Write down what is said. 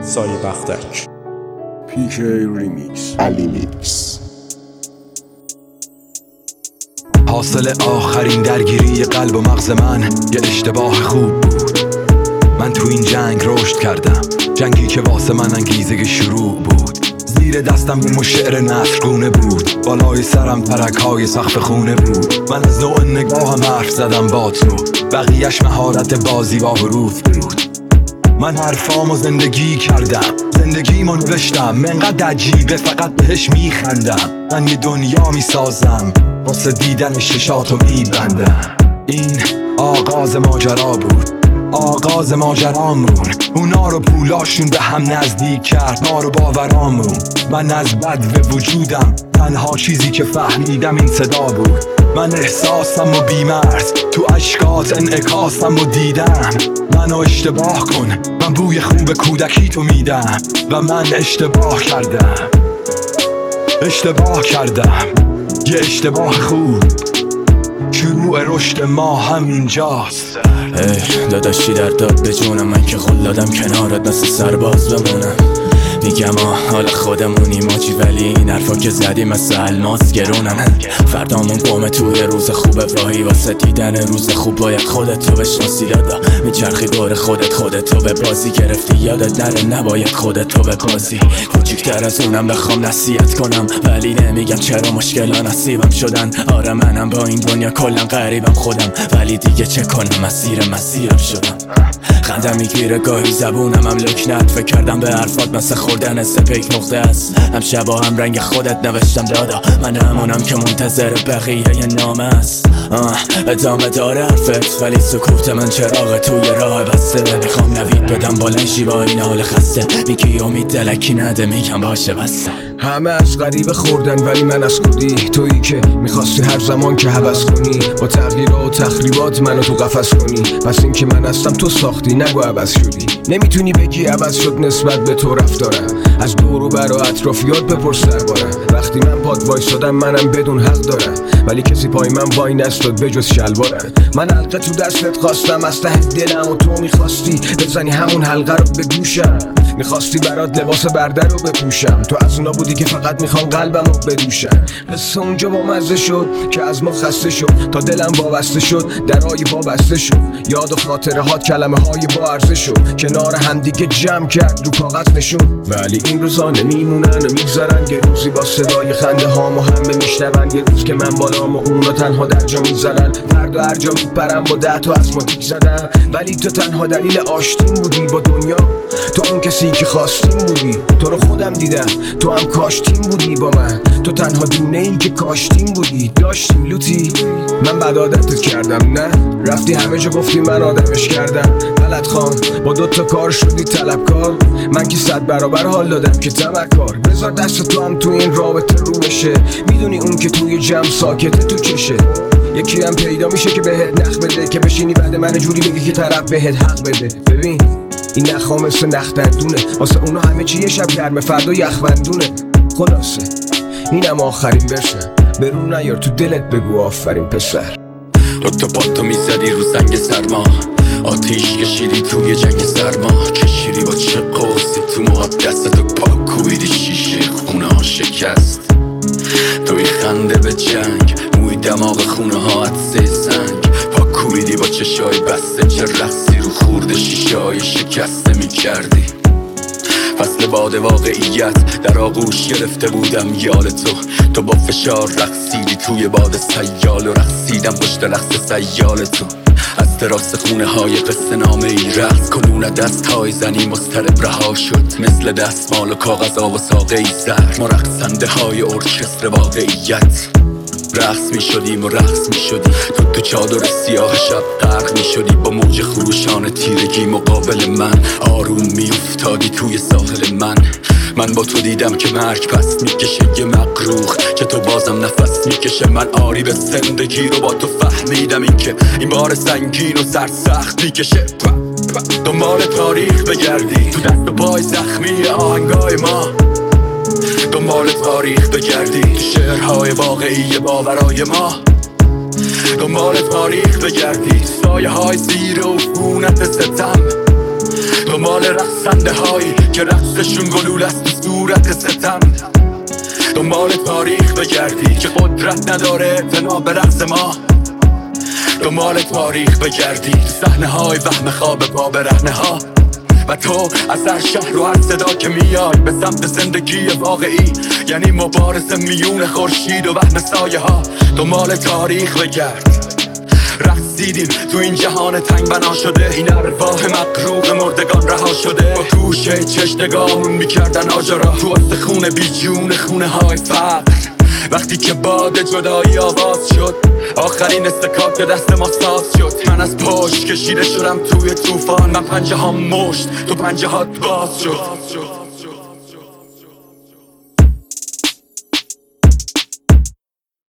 سایه بختک. پیک ریمیکس علی میکس. حاصل آخرین درگیری قلب و مغز من یه اشتباه خوب بود. من تو این جنگ رشد کردم، جنگی که واسه من انگیزه شروع بود. زیر دستم بوم و شعر نثرگونه بود، بالای سرم ترک‌های سقف خونه بود. من از نوع نگاهم حرف زدم با تو، بقیه‌اش مهارت بازی با حروف بود. من حرفامو زندگی کردم، زندگیمو نوشتم، منقدر عجیبه فقط بهش میخندم. من یه دنیا میسازم، واسه دیدن ششاتو میبندم. این آغاز ماجرا بود، آغاز ماجرامون. اونا رو پولاشون به هم نزدیک کرد، ما رو باورامون. من از بد به وجودم، تنها چیزی که فهمیدم این صدا بود. من احساسم و بیمرز، تو اشکات انعکاسم و دیدم. منو اشتباه کن، من بوی خوب کودکی تو میدم. و من اشتباه کردم، اشتباه کردم، یه اشتباه خوب. شروع رشد ما همینجاست. داداشی در داد به جونم، من که خلادم کنارت مثل سرباز بمونم. میگم حال خودمونی ماچی، ولی این حرفا که زدی مثل الماس گرونن. فردامون قومه توی روز خوبه، واهی واسه دیدن روز خوب باید خودتو بشناسی. دادا میچرخی دور خودتو به بازی گرفتی، یادت نره نباید خودتو به بازی. کوچیکتر از اونم بخوام نصیحت کنم، ولی نمیگم چرا مشکلا نصیبم شدن. آره منم با این دنیا کلا غریبم خودم، ولی دیگه چه کنم مسیرم شدم. خندم میگیره گاهی زبونم هم لکنت، فکر کردم به حرفات مثل خوردن سپیک نقطه است. هم شبا هم رنگ خودت نوشتم دادا، من همونم که منتظر بقیه یه نامه است. ادامه داره حرفت، ولی سکوت من چراغ توی راه بسته. میخوام نوید بدم بلنشی با این حال خسته، میگی امید دلکی نده، میگم باشه بسته. همه از غریبه خوردن ولی من از خودی. تویی که میخواستی هر زمان که هوس کنی، با تغییرات و تخریبات منو تو قفس کنی. پس این که من هستم تو ساختی، نگو عوض شدی. نمیتونی بگی عوض شد نسبت به تو رفتارم. از دور و بر و اطرافیات بپرس دربارم. وقتی من پاد وایسادم منم بدون حق دارم، ولی کسی پای من وای نستاد بجز شلوارم. من حلقه تو دستت خواستم از ته دلم، و تو میخواستی بزنی همون حلقه رو به گوشم. میخواستی برات لباس برده رو بپوشم، تو از اونا بودی که فقط میخوام قلبم رو بدوشم. قصه اونجا با مزه شد که از ما خسته شد، تا دلم وابسته شد درای وابسته شد. یاد و خاطره هات کلمه های با ارزش شد، کنار همدیگه جمع کرد رو کاغذ نشون. ولی این روزا نمیمونن و میگذرن، یه روزی با صدای خنده هامو همه میشنون. یه روز که من بالام و اونا تنها در جا میزنن، فردا هر جا میپرم با 10 تا از ما دیگ زدن. ولی تو تنها دلیل آشتیم بودی با دنیا، تو اون کسی که خواستیم بودی. تو رو خودم دیدم، تو هم کاشتیم بودی با من. تو تنها دونه ای که کاشتیم بودی. داشتیم لوتی، من بد عادتت کردم نه؟ رفتی همه جا گفتی من آدمش کردم. غلط خان با 2 تا کار شدی طلبکار، من که 100 برابر حال دادم که تمکار. بذار دست تو هم تو این رابطه رو بشه، میدونی اون که توی جمع ساکته تو چشه. یکی هم پیدا میشه که بهت نخ بده، که بشینی بعد من جوری بگی که طرف بهت حق بده. ببین این نخا مثل نخ دندونه، واسه اونا همه چی یه شب گرمه فردا یخبندونه. خلاصه اینم آخرین برسه، برون نیار تو دلت بگو آفرین پسر. تو پاتو میزدی رو سنگ سرما، آتیش کشیدی توی جنگ سرما. کشیدی با چه قوسی تو موهات، دستتو پاک کوبیدی شیشه خونه ها شکست. توی خنده به جنگ، موی دماغ خونه ها عدسه سنگ. پاک کوبیدی با چشای بسته، چه رقصی رو خورده شیشه های شکسته میکردی. فصل باد واقعیت در آغوش گرفته بودم یال تو با فشار رقصیدی توی باد سیال، و رقصیدم پشت رقص سیال تو. از تراس خونه های قصه نامه ای رقص کنون، دست های زنی مضطرب رها شد مثل دستمال و کاغذ و ساقه ای زر. ما رقصنده های ارکستر واقعیت رقص می شدیم و رقص می شدی. تو چادر سیاه شب غرق می شدی، با موج خروشان تیرگی مقابل من. آروم می افتادی توی ساحل من با تو دیدم که مرگ پس میکشه یه مقروخ، که تو بازم نفس میکشه. من آری به زندگی رو با تو فهمیدم، این که این بار سنگین و سرسخت میکشه. دنبال تاریخ بگردی تو دست و پای زخمی آهنگای ما، دنبال تاریخ بگردی تو شعرهای واقعی باورای ما. دنبال تاریخ بگردی سایه های زیر عفونت ستم، دنبال رقصنده هایی که رقصشون گلول است تو صورت ستم، دنبال تاریخ بگردی که قدرت نداره اعتنا به رقص ما، دنبال تاریخ بگردی تو صحنه های وهم خواب پا برهنه ها، و تو از هر شهر و هر صدا که میای به سمت زندگی واقعی، یعنی مبارزه میون خورشید و وهم سایه ها، دنبال تاریخ بگرد. رقصیدیم تو این جهان تنگ بنا شده، این ارواح مقروق مردگان رها شده، با توشه چشنگاهمون میکردن آجرا تو استخون بیجون خونه های فقر. وقتی که باد جدایی آواز شد، آخرین استکاک دست ما ساز شد، من از پشت کشیده شدم توی طوفان، من پنجه ها مشت تو پنجه هات باز شد.